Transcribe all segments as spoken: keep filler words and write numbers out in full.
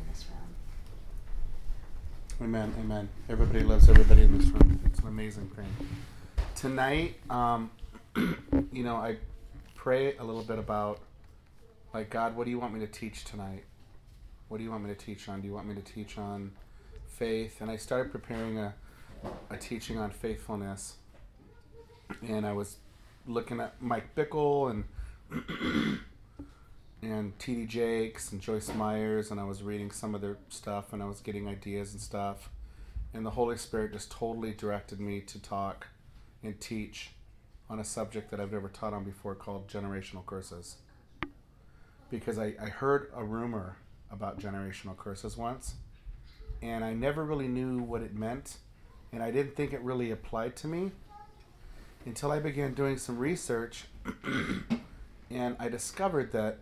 this room. Amen, amen. Everybody loves everybody in this room. It's an amazing thing. Tonight, um, you know, I pray a little bit about, like, God, what do you want me to teach tonight? What do you want me to teach on? Do you want me to teach on faith? And I started preparing a, a teaching on faithfulness. And I was looking at Mike Bickle and and T D Jakes and Joyce Myers, and I was reading some of their stuff, and I was getting ideas and stuff. And the Holy Spirit just totally directed me to talk and teach on a subject that I've never taught on before called generational curses. Because I, I heard a rumor about generational curses once, and I never really knew what it meant, and I didn't think it really applied to me until I began doing some research, and I discovered that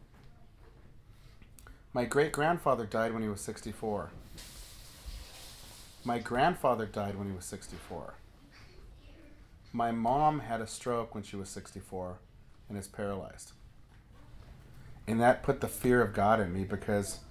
my great-grandfather died when he was sixty-four. My grandfather died when he was sixty-four. My mom had a stroke when she was sixty-four and is paralyzed. And that put the fear of God in me, because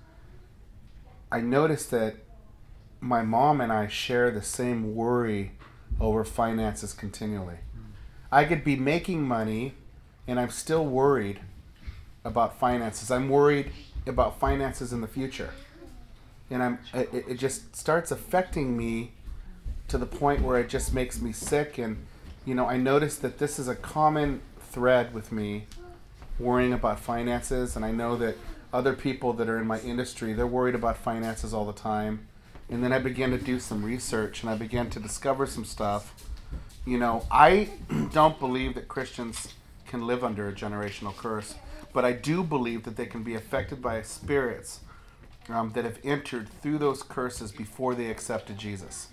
I noticed that my mom and I share the same worry over finances continually. I could be making money and I'm still worried about finances. I'm worried about finances in the future. And I'm it, it just starts affecting me to the point where it just makes me sick. And, you know, I noticed that this is a common thread with me, worrying about finances. And I know that other people that are in my industry, they're worried about finances all the time. And then I began to do some research, and I began to discover some stuff. You know, I don't believe that Christians can live under a generational curse, but I do believe that they can be affected by spirits um, that have entered through those curses before they accepted Jesus.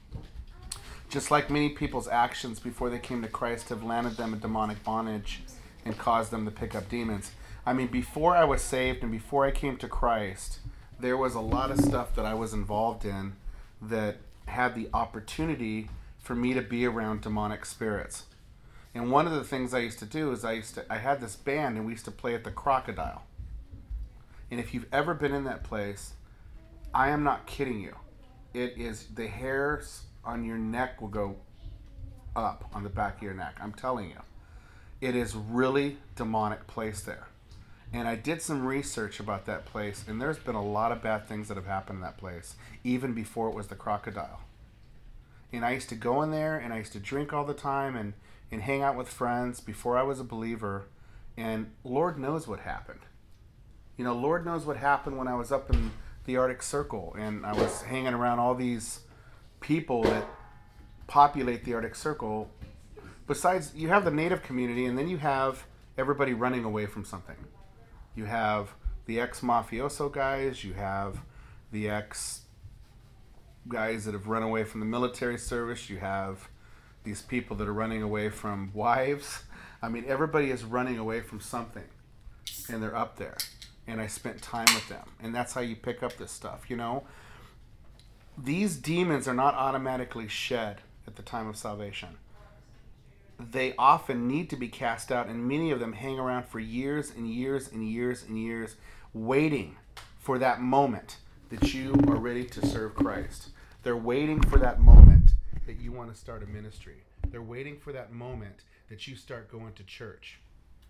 Just like many people's actions before they came to Christ have landed them in demonic bondage and caused them to pick up demons. I mean, before I was saved and before I came to Christ, there was a lot of stuff that I was involved in that had the opportunity for me to be around demonic spirits. And one of the things I used to do is I used to I had this band, and we used to play at the Crocodile. And if you've ever been in that place, I am not kidding you. It is, the hairs on your neck will go up on the back of your neck. I'm telling you. It is really demonic place there. And I did some research about that place, and there's been a lot of bad things that have happened in that place, even before it was the Crocodile. And I used to go in there, and I used to drink all the time and, and hang out with friends before I was a believer. And Lord knows what happened. You know, Lord knows what happened when I was up in the Arctic Circle, and I was hanging around all these people that populate the Arctic Circle. Besides, you have the native community, and then you have everybody running away from something. You have the ex-mafioso guys, you have the ex guys that have run away from the military service, you have these people that are running away from wives. I mean, everybody is running away from something, and they're up there. And I spent time with them. And that's how you pick up this stuff, you know? These demons are not automatically shed at the time of salvation. They often need to be cast out, and many of them hang around for years and years and years and years, waiting for that moment that you are ready to serve Christ. They're waiting for that moment that you want to start a ministry. They're waiting for that moment that you start going to church.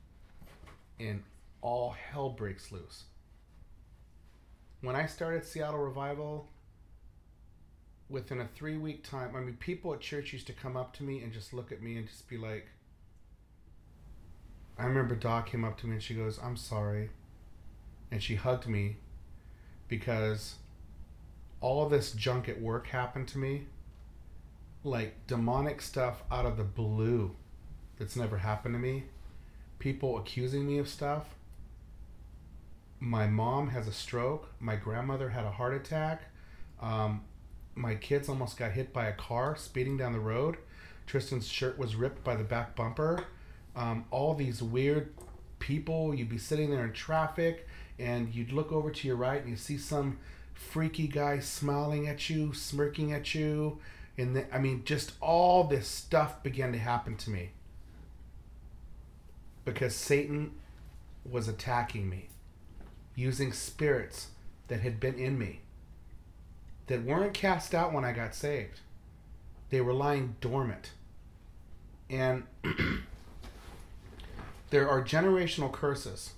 And all hell breaks loose. When I started Seattle Revival, within a three-week time, I mean, people at church used to come up to me and just look at me and just be like, I remember Doc came up to me and she goes, I'm sorry. And she hugged me because all of this junk at work happened to me. Like demonic stuff out of the blue that's never happened to me. People accusing me of stuff. My mom has a stroke. My grandmother had a heart attack. Um, my kids almost got hit by a car speeding down the road. Tristan's shirt was ripped by the back bumper. Um, all these weird people. You'd be sitting there in traffic and you'd look over to your right and you see some freaky guy smiling at you, smirking at you. And the, I mean, just all this stuff began to happen to me. Because Satan was attacking me. Using spirits that had been in me that weren't cast out when I got saved. They were lying dormant. And there are generational curses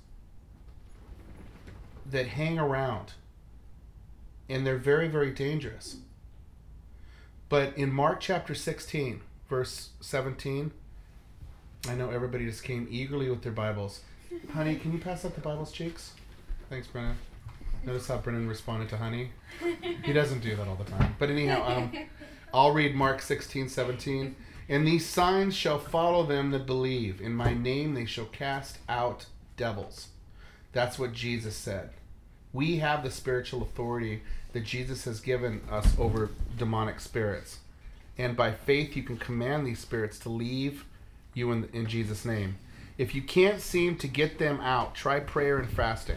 that hang around, and they're very, very dangerous. But in Mark chapter sixteen, verse seventeen, I know everybody just came eagerly with their Bibles. Honey, can you pass out the Bibles, Cheeks? Thanks, Brennan. Notice how Brennan responded to Honey? He doesn't do that all the time. But anyhow, um, I'll read Mark sixteen, seventeen. And these signs shall follow them that believe. In my name they shall cast out devils. That's what Jesus said. We have the spiritual authority that Jesus has given us over demonic spirits. And by faith you can command these spirits to leave you in, in Jesus' name. If you can't seem to get them out, try prayer and fasting.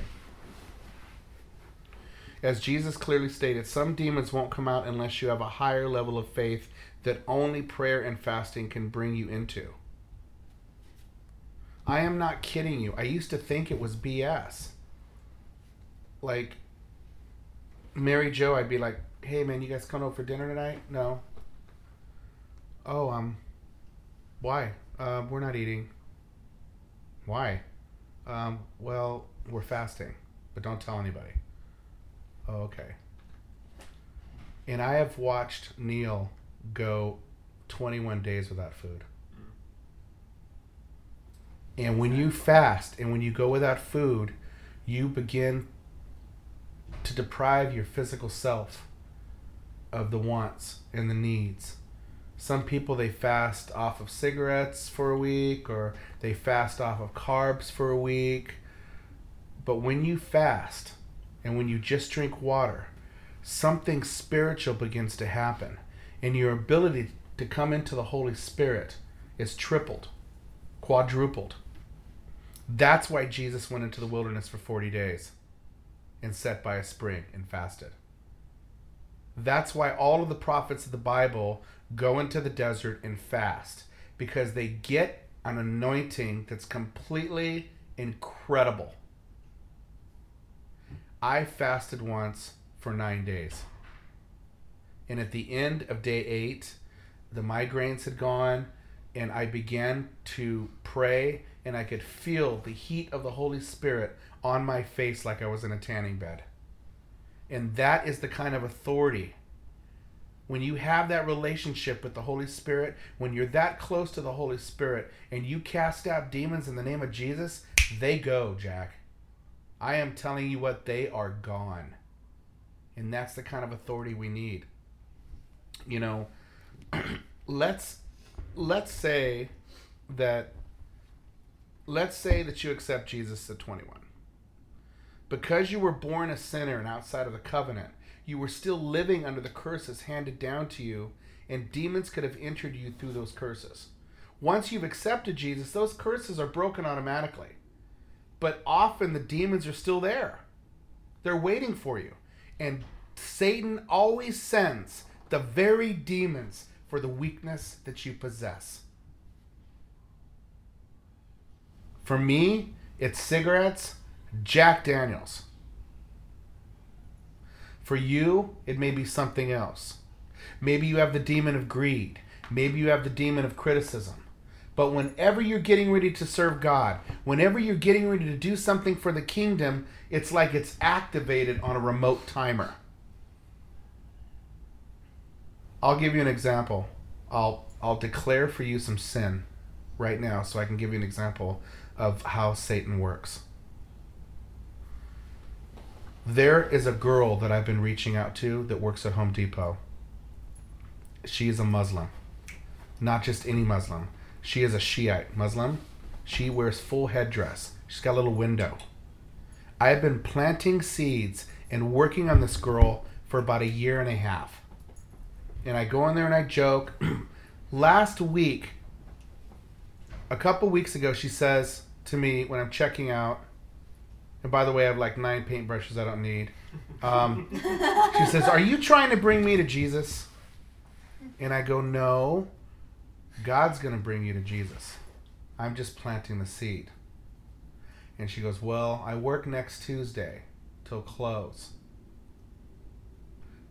As Jesus clearly stated, some demons won't come out unless you have a higher level of faith that only prayer and fasting can bring you into. I am not kidding you. I used to think it was B S. Like, Mary Jo, I'd be like, hey man, you guys coming over for dinner tonight? No. Oh, um, why? Uh, we're not eating. Why? Um, well, we're fasting, but don't tell anybody. Oh, okay. And I have watched Neil go twenty-one days without food. And when you fast and when you go without food, you begin to deprive your physical self of the wants and the needs. Some people, they fast off of cigarettes for a week, or they fast off of carbs for a week. But when you fast and when you just drink water, something spiritual begins to happen. And your ability to come into the Holy Spirit is tripled, quadrupled. That's why Jesus went into the wilderness for forty days and sat by a spring and fasted. That's why all of the prophets of the Bible go into the desert and fast, because they get an anointing that's completely incredible. I fasted once for nine days. And at the end of day eight, the migraines had gone, and I began to pray, and I could feel the heat of the Holy Spirit on my face like I was in a tanning bed. And that is the kind of authority. When you have that relationship with the Holy Spirit, when you're that close to the Holy Spirit, and you cast out demons in the name of Jesus, they go, Jack. I am telling you what, they are gone. And that's the kind of authority we need. You know, let's let's say that let's say that you accept Jesus at twenty-one. Because you were born a sinner and outside of the covenant, you were still living under the curses handed down to you, and demons could have entered you through those curses. Once you've accepted Jesus, those curses are broken automatically. But often the demons are still there. They're waiting for you. And Satan always sends the very demons for the weakness that you possess. For me, it's cigarettes, Jack Daniels. For you, it may be something else. Maybe you have the demon of greed. Maybe you have the demon of criticism. But whenever you're getting ready to serve God, whenever you're getting ready to do something for the kingdom, it's like it's activated on a remote timer. I'll give you an example. I'll I'll declare for you some sin right now so I can give you an example of how Satan works. There is a girl that I've been reaching out to that works at Home Depot. She is a Muslim. Not just any Muslim. She is a Shiite Muslim. She wears full headdress. She's got a little window. I have been planting seeds and working on this girl for about a year and a half. And I go in there and I joke. Last week, a couple weeks ago, she says to me when I'm checking out, and by the way, I have like nine paintbrushes I don't need. Um, she says, "Are you trying to bring me to Jesus?" And I go, "No, God's going to bring you to Jesus. I'm just planting the seed." And she goes, "Well, I work next Tuesday till close."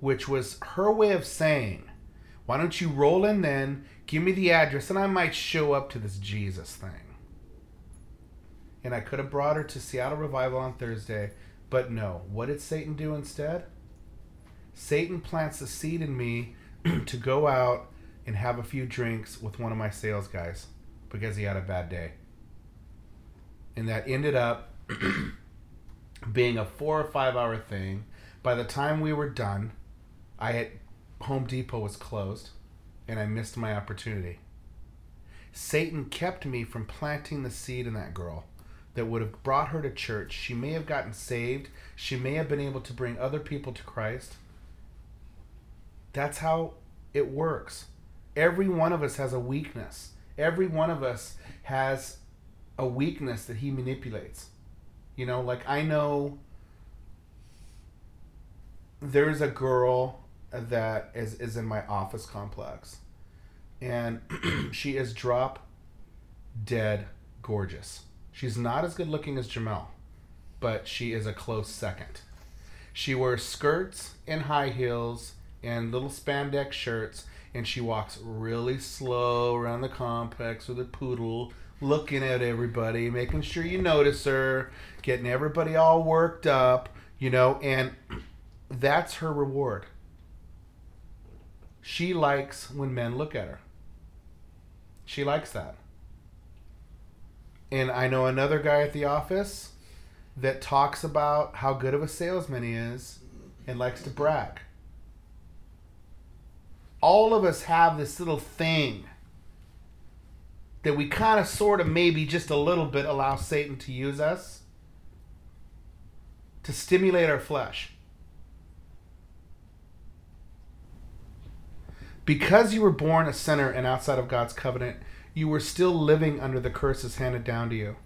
which was her way of saying, why don't you roll in then, give me the address, and I might show up to this Jesus thing. And I could have brought her to Seattle Revival on Thursday, but no. What did Satan do instead? Satan plants a seed in me to go out and have a few drinks with one of my sales guys because he had a bad day. And that ended up being a four or five hour thing. By the time we were done, I had Home Depot was closed and I missed my opportunity. Satan kept me from planting the seed in that girl that would have brought her to church. She may have gotten saved. She may have been able to bring other people to Christ. That's how it works. Every one of us has a weakness. Every one of us has a weakness that he manipulates. You know, like I know there's a girl that is, is in my office complex. And she is drop dead gorgeous. She's not as good looking as Jamel, but she is a close second. She wears skirts and high heels and little spandex shirts, and she walks really slow around the complex with a poodle, looking at everybody, making sure you notice her, getting everybody all worked up, you know, and that's her reward. She likes when men look at her. She likes that. And I know another guy at the office that talks about how good of a salesman he is and likes to brag. All of us have this little thing that we kind of sort of maybe just a little bit allow Satan to use us to stimulate our flesh. Because you were born a sinner and outside of God's covenant, you were still living under the curses handed down to you.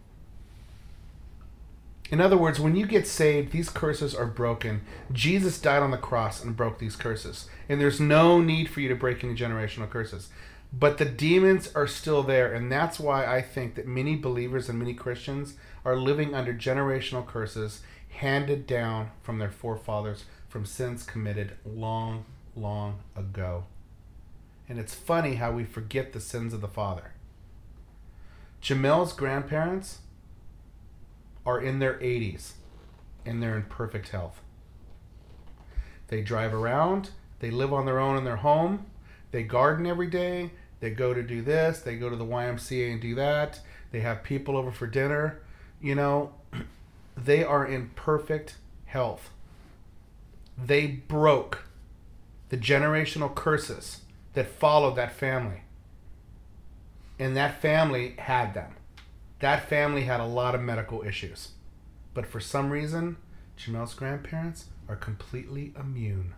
In other words, when you get saved, these curses are broken. Jesus died on the cross and broke these curses. And there's no need for you to break any generational curses. But the demons are still there, and that's why I think that many believers and many Christians are living under generational curses handed down from their forefathers from sins committed long, long ago. And it's funny how we forget the sins of the father. Jamel's grandparents are in their eighties, and they're in perfect health. They drive around, they live on their own in their home, they garden every day, they go to do this, they go to the Y M C A and do that, they have people over for dinner. You know, they are in perfect health. They broke the generational curses that followed that family. And that family had them. That family had a lot of medical issues. But for some reason, Jamel's grandparents are completely immune.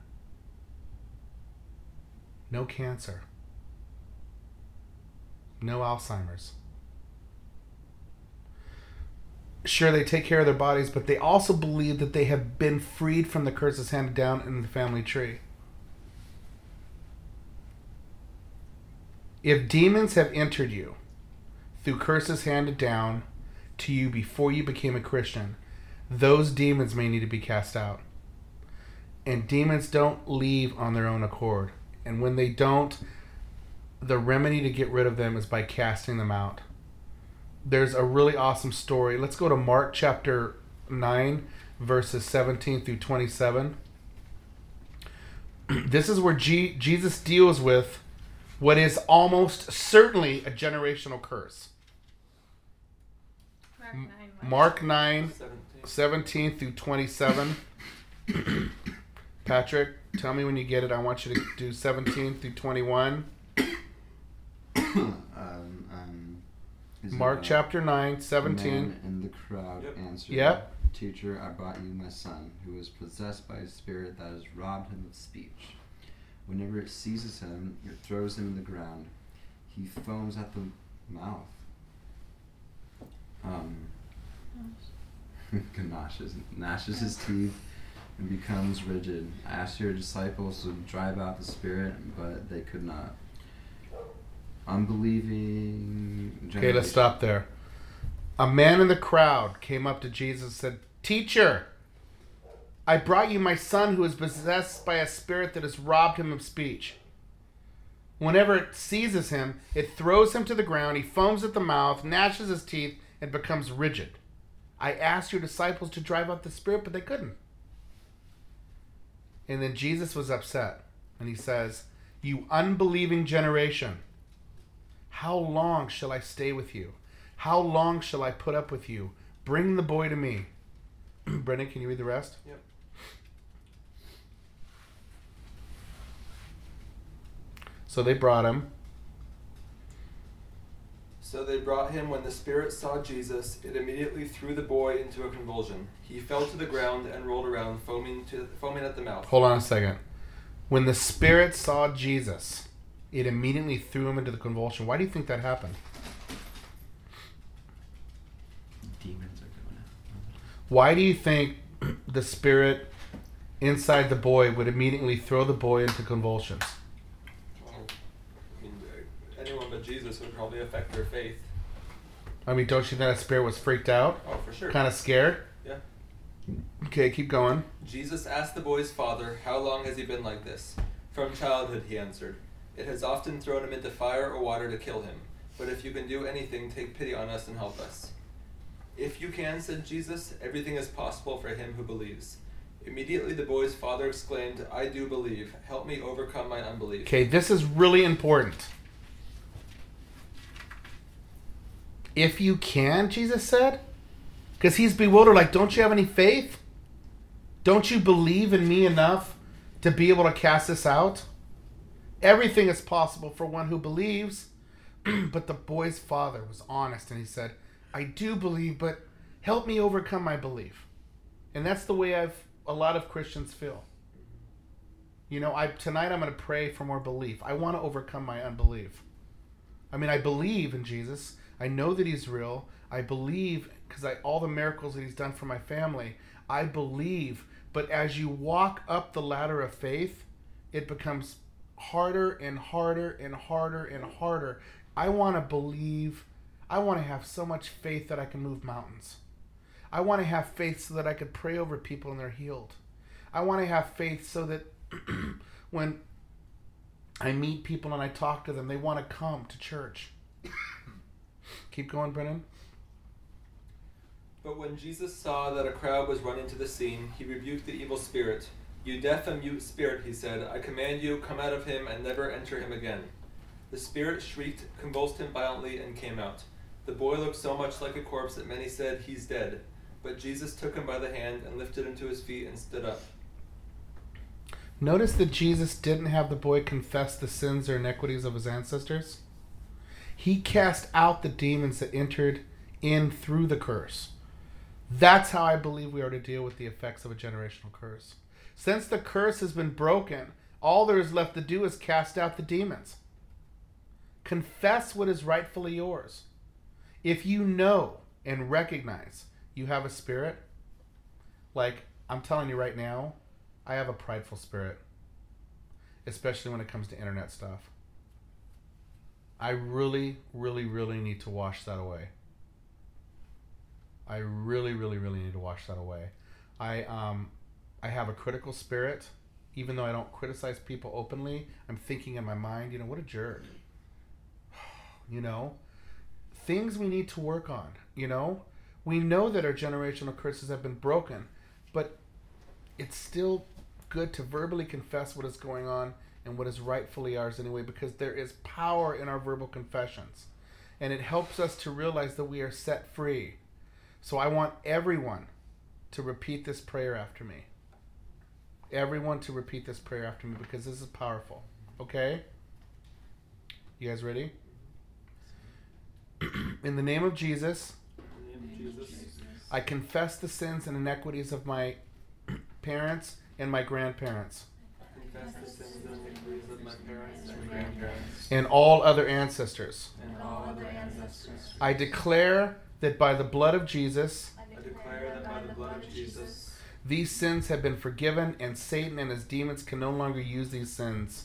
No cancer. No Alzheimer's. Sure, they take care of their bodies, but they also believe that they have been freed from the curses handed down in the family tree. If demons have entered you through curses handed down to you before you became a Christian, those demons may need to be cast out. And demons don't leave on their own accord. And when they don't, the remedy to get rid of them is by casting them out. There's a really awesome story. Let's go to Mark chapter nine, verses seventeen through twenty-seven. This is where G- Jesus deals with what is almost certainly a generational curse. Mark nine. Mark nine, seventeen through twenty-seven. Patrick, tell me when you get it. I want you to do seventeen through twenty-one. um, um, Mark chapter nine, seventeen. A man in the crowd Yep. answered, Yep. Teacher, I brought you my son, who is possessed by a spirit that has robbed him of speech. Whenever it seizes him, it throws him in the ground. He foams at the mouth. Um, gnashes, gnashes his teeth and becomes rigid. I asked your disciples to drive out the spirit, but they could not. Unbelieving Okay, generation. let's stop there. A man in the crowd came up to Jesus and said, Teacher, I brought you my son who is possessed by a spirit that has robbed him of speech. Whenever it seizes him, it throws him to the ground. He foams at the mouth, gnashes his teeth, and becomes rigid. I asked your disciples to drive out the spirit, but they couldn't. And then Jesus was upset. And he says, you unbelieving generation, how long shall I stay with you? How long shall I put up with you? Bring the boy to me. Brendan, can you read the rest? Yep. So they brought him. So they brought him. When the spirit saw Jesus, it immediately threw the boy into a convulsion. He fell to the ground and rolled around, foaming to foaming at the mouth. Hold on a second. When the spirit saw Jesus, it immediately threw him into the convulsion. Why do you think that happened? Demons are going out. Why do you think the spirit inside the boy would immediately throw the boy into convulsions? Well, I mean, uh, anyone but Jesus would probably affect their faith. I mean, don't you think that spirit was freaked out? Oh, for sure. Kind of scared? Yeah. Okay, keep going. Jesus asked the boy's father, how long has he been like this? From childhood, he answered. It has often thrown him into fire or water to kill him. But if you can do anything, take pity on us and help us. If you can, said Jesus, everything is possible for him who believes. Immediately the boy's father exclaimed, I do believe. Help me overcome my unbelief. Okay, this is really important. If you can, Jesus said. Because he's bewildered, like, don't you have any faith? Don't you believe in me enough to be able to cast this out? Everything is possible for one who believes. But the boy's father was honest and he said, I do believe, but help me overcome my belief. And that's the way I've a lot of Christians feel. You know, I tonight I'm going to pray for more belief. I want to overcome my unbelief. I mean, I believe in Jesus. I know that he's real. I believe because I all the miracles that he's done for my family. I believe. But as you walk up the ladder of faith, it becomes harder and harder and harder and harder. I want to believe. I want to have so much faith that I can move mountains. I want to have faith so that I could pray over people and they're healed. I want to have faith so that when I meet people and I talk to them, they want to come to church. Keep going, Brennan. But when Jesus saw that a crowd was running to the scene, he rebuked the evil spirit. You deaf and mute spirit, he said, I command you, come out of him and never enter him again. The spirit shrieked, convulsed him violently, and came out. The boy looked so much like a corpse that many said, he's dead. But Jesus took him by the hand and lifted him to his feet and stood up. Notice that Jesus didn't have the boy confess the sins or iniquities of his ancestors. He cast out the demons that entered in through the curse. That's how I believe we are to deal with the effects of a generational curse. Since the curse has been broken, all there is left to do is cast out the demons. Confess what is rightfully yours. If you know and recognize you have a spirit, like I'm telling you right now, I have a prideful spirit, especially when it comes to internet stuff. I really, really, really need to wash that away. I really, really, really need to wash that away. I um, I have a critical spirit, even though I don't criticize people openly. I'm thinking in my mind, you know, what a jerk. You know, things we need to work on. You know, we know that our generational curses have been broken, but it's still good to verbally confess what is going on and what is rightfully ours anyway, because there is power in our verbal confessions, and it helps us to realize that we are set free. So I want everyone to repeat this prayer after me. Everyone to repeat this prayer after me, because this is powerful. Okay? You guys ready? In the name of Jesus, In the name of Jesus, I confess the sins and inequities of my parents and my grandparents confess the sins and iniquities of my parents and grandparents and all other ancestors. and all other ancestors. I declare that by the blood of Jesus, I declare that by the blood of Jesus, these sins have been forgiven, and Satan and his demons can no longer use these sins.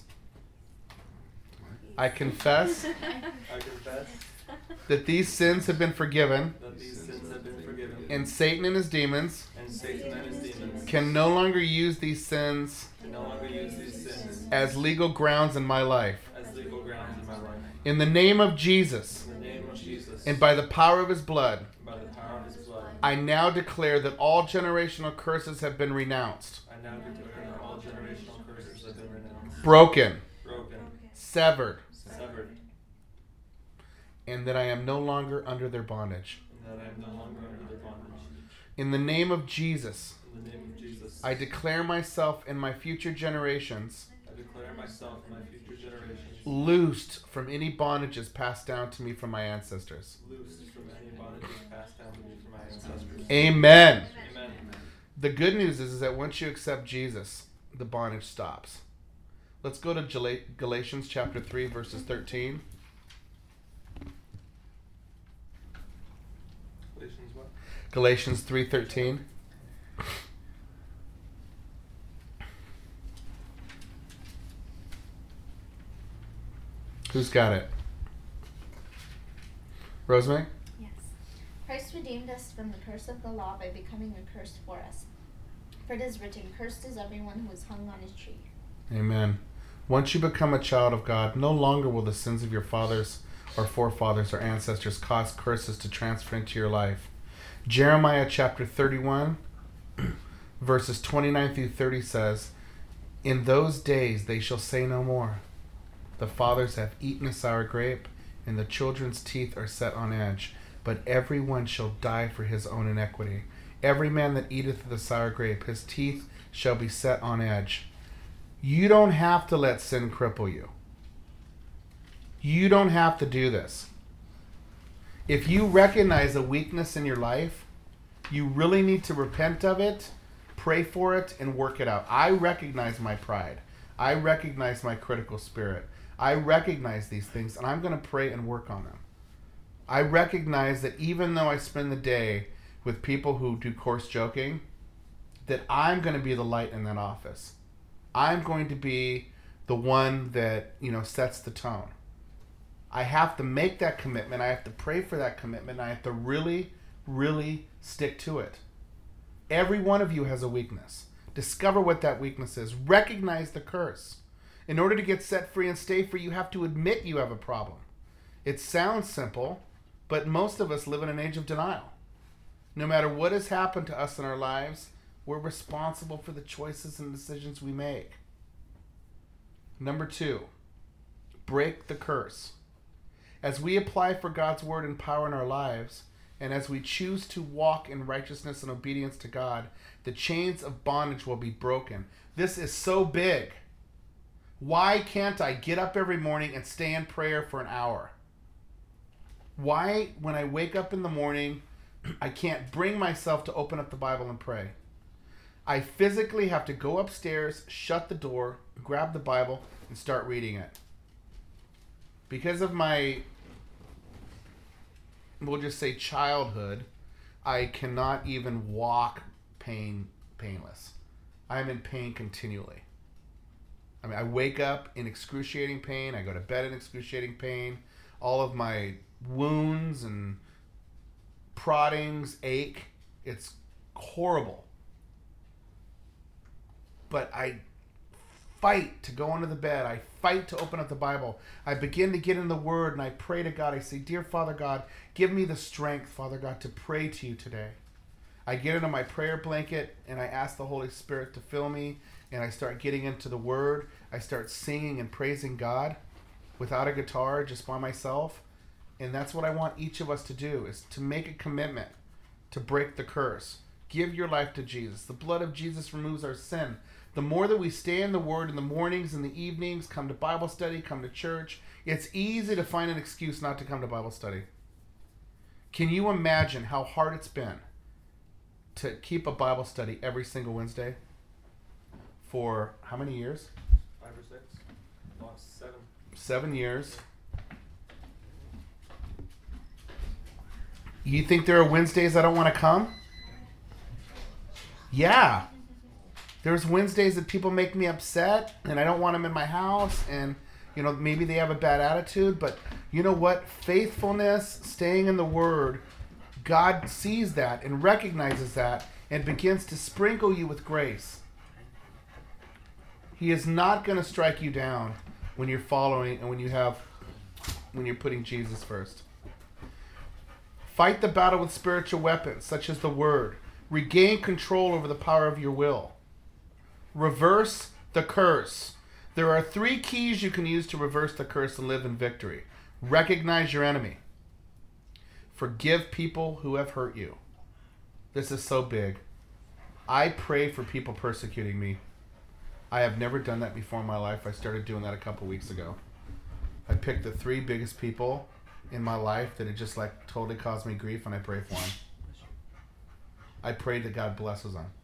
I confess I confess that these sins have been forgiven, that these sins have been forgiven, and Satan and his demons and Satan and his demons can no longer use these sins can no longer use these sins as legal grounds in my life. as legal grounds in my life. In the name of Jesus, In the name of Jesus, and by the power of his blood, and by the power of his blood, I now declare that all generational curses have been renounced, I now declare that all generational curses have been renounced, broken, broken, severed, severed, and that I am no longer under their bondage. and that I am no longer under their bondage. In the name of Jesus, In the name of Jesus, I declare myself and my future generations I declare myself and my future generations loosed from any bondages passed down to me from my ancestors. loosed from any bondages passed down to me from my ancestors. Amen. Amen. The good news is, is that once you accept Jesus, the bondage stops. Let's go to Gal- Galatians chapter three, verses thirteen. Galatians what? Galatians three thirteen. Who's got it? Rosemary? Yes. Christ redeemed us from the curse of the law by becoming a curse for us. For it is written, cursed is everyone who is hung on a tree. Amen. Once you become a child of God, no longer will the sins of your fathers or forefathers or ancestors cause curses to transfer into your life. Jeremiah chapter thirty-one, verses twenty-nine through thirty says, in those days they shall say no more, the fathers have eaten a sour grape, and the children's teeth are set on edge. But every one shall die for his own iniquity. Every man that eateth of the sour grape, his teeth shall be set on edge. You don't have to let sin cripple you. You don't have to do this. If you recognize a weakness in your life, you really need to repent of it, pray for it, and work it out. I recognize my pride. I recognize my critical spirit. I recognize these things, and I'm going to pray and work on them. I recognize that even though I spend the day with people who do coarse joking, that I'm going to be the light in that office. I'm going to be the one that, you know, sets the tone. I have to make that commitment. I have to pray for that commitment. I have to really, really stick to it. Every one of you has a weakness. Discover what that weakness is. Recognize the curse. In order to get set free and stay free, you have to admit you have a problem. It sounds simple, but most of us live in an age of denial. No matter what has happened to us in our lives, we're responsible for the choices and decisions we make. Number two, break the curse. As we apply for God's word and power in our lives, and as we choose to walk in righteousness and obedience to God, the chains of bondage will be broken. This is so big. Why can't I get up every morning and stay in prayer for an hour? Why, when I wake up in the morning, I can't bring myself to open up the Bible and pray? I physically have to go upstairs, shut the door, grab the Bible, and start reading it. Because of my, we'll just say childhood, I cannot even walk pain painless. I'm in pain continually. I mean, I wake up in excruciating pain. I go to bed in excruciating pain. All of my wounds and proddings ache. It's horrible. But I fight to go into the bed. I fight to open up the Bible. I begin to get in the Word and I pray to God. I say, dear Father God, give me the strength, Father God, to pray to you today. I get into my prayer blanket and I ask the Holy Spirit to fill me, and I start getting into the Word. I start singing and praising God without a guitar, just by myself. And that's what I want each of us to do, is to make a commitment to break the curse. Give your life to Jesus. The blood of Jesus removes our sin. The more that we stay in the Word in the mornings and the evenings, come to Bible study, come to church, it's easy to find an excuse not to come to Bible study. Can you imagine how hard it's been to keep a Bible study every single Wednesday for how many years? Five or six? Lost seven. Seven years. You think there are Wednesdays I don't want to come? Yeah. There's Wednesdays that people make me upset and I don't want them in my house, and you know, maybe they have a bad attitude, but you know what? Faithfulness, staying in the Word, God sees that and recognizes that, and begins to sprinkle you with grace. He is not going to strike you down when you're following and when you have, when you're putting Jesus first. Fight the battle with spiritual weapons, such as the Word. Regain control over the power of your will. Reverse the curse. There are three keys you can use to reverse the curse and live in victory. Recognize your enemy. Forgive people who have hurt you. This is so big. I pray for people persecuting me. I have never done that before in my life. I started doing that a couple weeks ago. I picked the three biggest people in my life that had just like totally caused me grief, and I pray for them. I pray that God blesses them.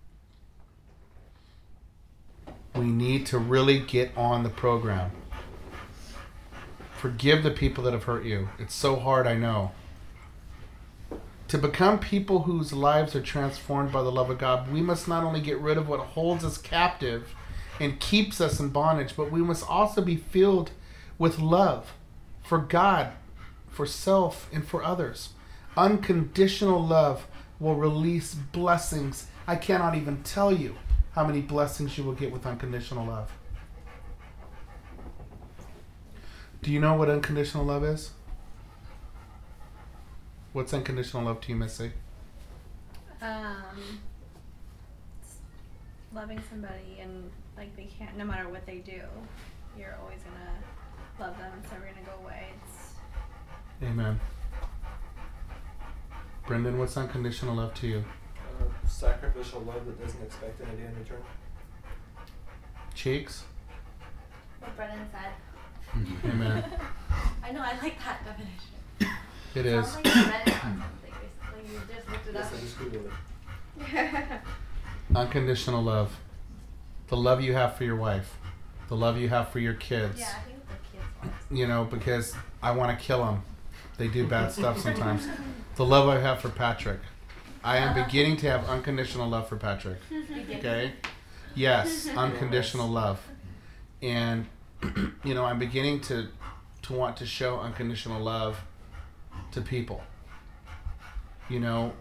We need to really get on the program. Forgive the people that have hurt you. It's so hard, I know. To become people whose lives are transformed by the love of God, we must not only get rid of what holds us captive and keeps us in bondage, but we must also be filled with love for God, for self, and for others. Unconditional love will release blessings. I cannot even tell you how many blessings you will get with unconditional love. Do you know what unconditional love is? What's unconditional love to you, Missy? Um, it's loving somebody and like they can't, no matter what they do, you're always gonna love them. It's never gonna go away. It's Amen. Brendan, what's unconditional love to you? Uh, sacrificial love that doesn't expect anything in return. Cheeks? What Brennan said. Amen. I know, I like that definition. It is. Sounds like you read it on something recently. You just looked it Yes, up. I just Googled it. Unconditional love. The love you have for your wife. The love you have for your kids. Yeah, I think the kids one. You know, because I want to kill them. They do bad stuff sometimes. The love I have for Patrick. I am beginning to have unconditional love for Patrick. Okay? Yes, unconditional love. And, you know, I'm beginning to, to want to show unconditional love to people. You know,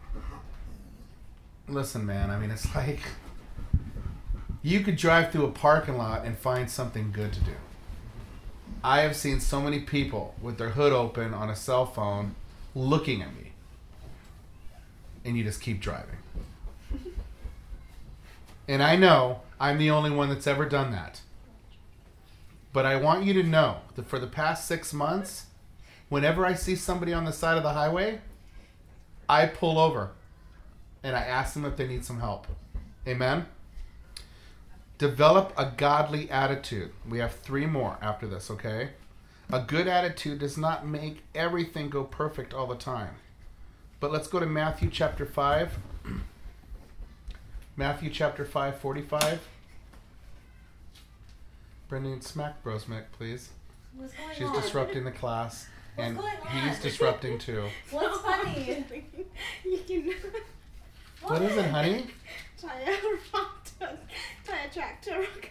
listen, man, I mean, it's like you could drive through a parking lot and find something good to do. I have seen so many people with their hood open on a cell phone looking at me. And you just keep driving. And I know I'm the only one that's ever done that. But I want you to know that for the past six months, whenever I see somebody on the side of the highway, I pull over and I ask them if they need some help. Amen? Develop a godly attitude. We have three more after this, okay? A good attitude does not make everything go perfect all the time. But let's go to Matthew chapter five. Matthew chapter five, forty-five. Brendan, smack Bros Mick, please. What's going She's on? disrupting the class. What's And going he's on? disrupting too. What's funny? You can What is it, honey? tie a rock to tie a track to a rock.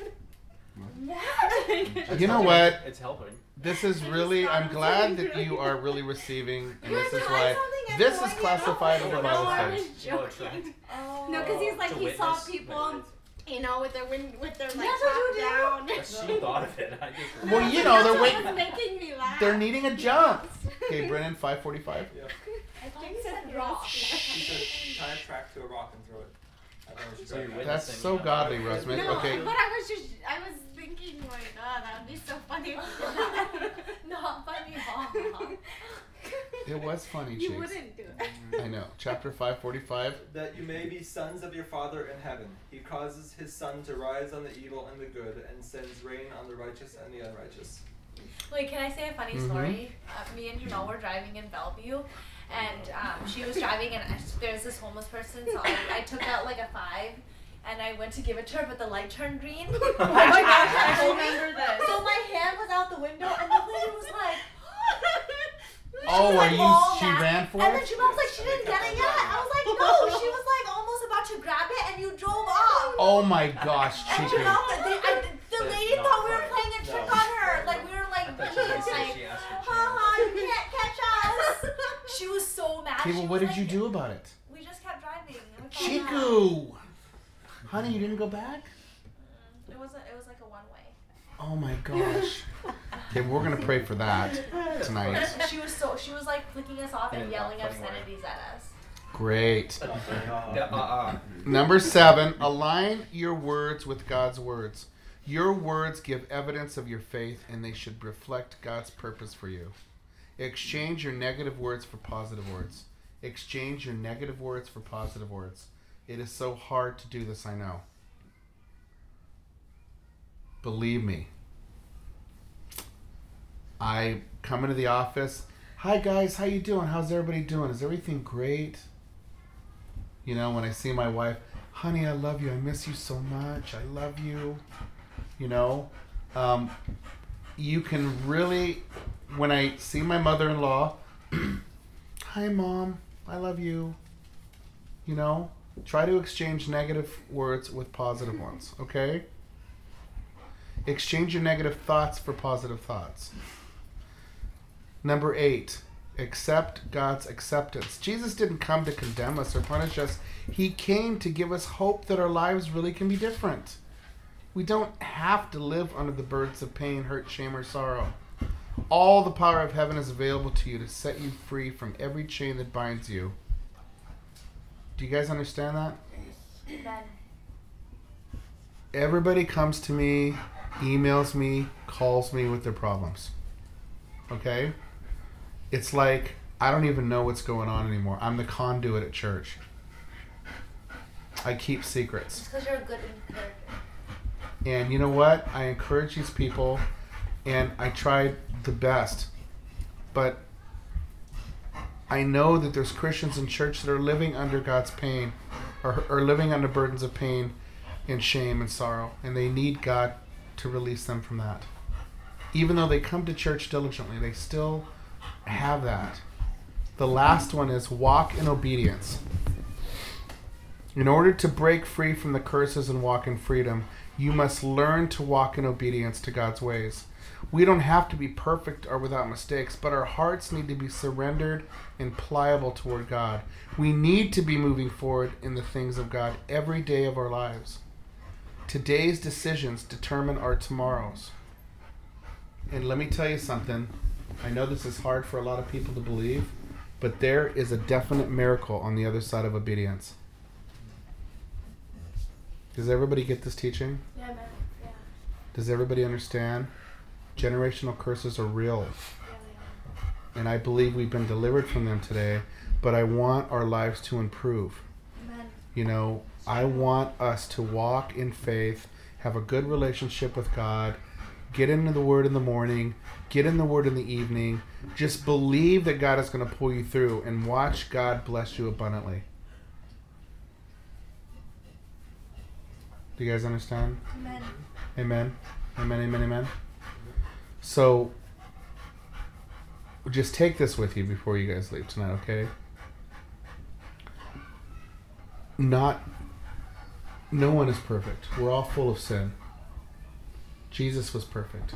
What? You know what? It's helping. This is I just really, thought I'm it glad was that really you are really receiving, and this You're is trying why something and this is throwing it classified off. under No, Bible I study. was You know, it's right. joking. Oh. No, because he's like To he saw witness, people, but you know, with their wind, with their like That's what you top do? down. she thought of it. I just. Well, you know, That's they're what waiting. was making me laugh. They're needing a jump. Okay, Brennan, five forty-five. Yeah. I think He said said rock. She said tie a track to a rock and throw it. I don't know what she So said. you're witnessing. That's so godly, Rosemary. No, Okay. but I was just, I was thinking like, oh, that would be so funny. If you did that. Not funny, Mom. It was funny, You Cheeks. wouldn't do it. I know. Chapter five forty-five. That you may be sons of your Father in heaven. He causes his sun to rise on the evil and the good, and sends rain on the righteous and the unrighteous. Wait, can I say a funny Mhm. story? Uh, me and Jamal were driving in Bellevue, and um, she was driving, and I, there's this homeless person, so I, I took out like a five, and I went to give it to her, but the light turned green. Oh my gosh, I remember this. So my hand was out the window, and the lady was like, Oh, like, are you? all She mad. ran for and then it? she was like, she didn't get it yet. I was like, no. She was like almost about to grab it, and you drove off. Oh my gosh, And Chico. Jamal, they, I, the That's lady not thought we were funny. playing a trick No. on her. Like we were like, I thought she was like, she asked for haha, you can't catch us. She was so mad. Okay, She well, what was did you like- do about it? We just kept driving. Chiku! Honey, you didn't go back? It wasn't. It was like a one way. Oh my gosh. Okay, we're gonna pray for that tonight. She was so. She was like flicking us off and yelling obscenities at us. Great. Yeah, uh-uh. Number seven, align your words with God's words. Your words give evidence of your faith, and they should reflect God's purpose for you. Exchange your negative words for positive words. Exchange your negative words for positive words. It is so hard to do this, I know. Believe me. I come into the office. Hi guys, how you doing? How's everybody doing? Is everything great? You know, when I see my wife, honey, I love you. I miss you so much. I love you. You know, um, you can really, when I see my mother-in-law, hi mom, I love you. You know, try to exchange negative words with positive ones, okay? Exchange your negative thoughts for positive thoughts. Number eight, accept God's acceptance. Jesus didn't come to condemn us or punish us. He came to give us hope that our lives really can be different. We don't have to live under the burdens of pain, hurt, shame, or sorrow. All the power of heaven is available to you to set you free from every chain that binds you. Do you guys understand that? Amen. Everybody comes to me, emails me, calls me with their problems. Okay? It's like, I don't even know what's going on anymore. I'm the conduit at church. I keep secrets. Just because you're a good character. And you know what? I encourage these people, and I try the best. But I know that there's Christians in church that are living under God's pain, or, or living under burdens of pain and shame and sorrow, and they need God to release them from that. Even though they come to church diligently, they still have that. The last one is walk in obedience. In order to break free from the curses and walk in freedom, you must learn to walk in obedience to God's ways. We don't have to be perfect or without mistakes, but our hearts need to be surrendered and pliable toward God. We need to be moving forward in the things of God every day of our lives. Today's decisions determine our tomorrows. And let me tell you something. I know this is hard for a lot of people to believe, but there is a definite miracle on the other side of obedience. Does everybody get this teaching? Yeah, man. Yeah. Does everybody understand? Generational curses are real. Yeah, they are. And I believe we've been delivered from them today, but I want our lives to improve. Amen. You know, I want us to walk in faith, have a good relationship with God, get into the Word in the morning, get in the Word in the evening. Just believe that God is going to pull you through and watch God bless you abundantly. Do you guys understand? Amen. Amen. Amen, amen, amen. So, just take this with you before you guys leave tonight, okay? Not, no one is perfect. We're all full of sin. Jesus was perfect.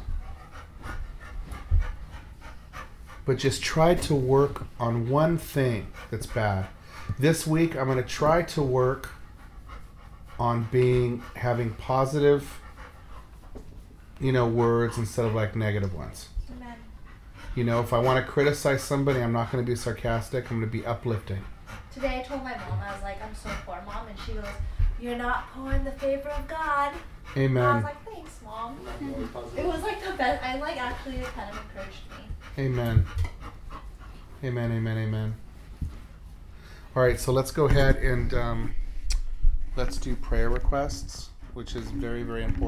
But just try to work on one thing that's bad. This week, I'm going to try to work on being, having positive, you know, words instead of like negative ones. Amen. You know, if I want to criticize somebody, I'm not going to be sarcastic. I'm going to be uplifting. Today I told my mom, I was like, I'm so poor, Mom. And she goes, you're not poor in the favor of God. Amen. And I was like, thanks, Mom. It was like the best. I like actually it kind of encouraged me. Amen. Amen, amen, amen. All right, so let's go ahead and um, let's do prayer requests, which is very, very important.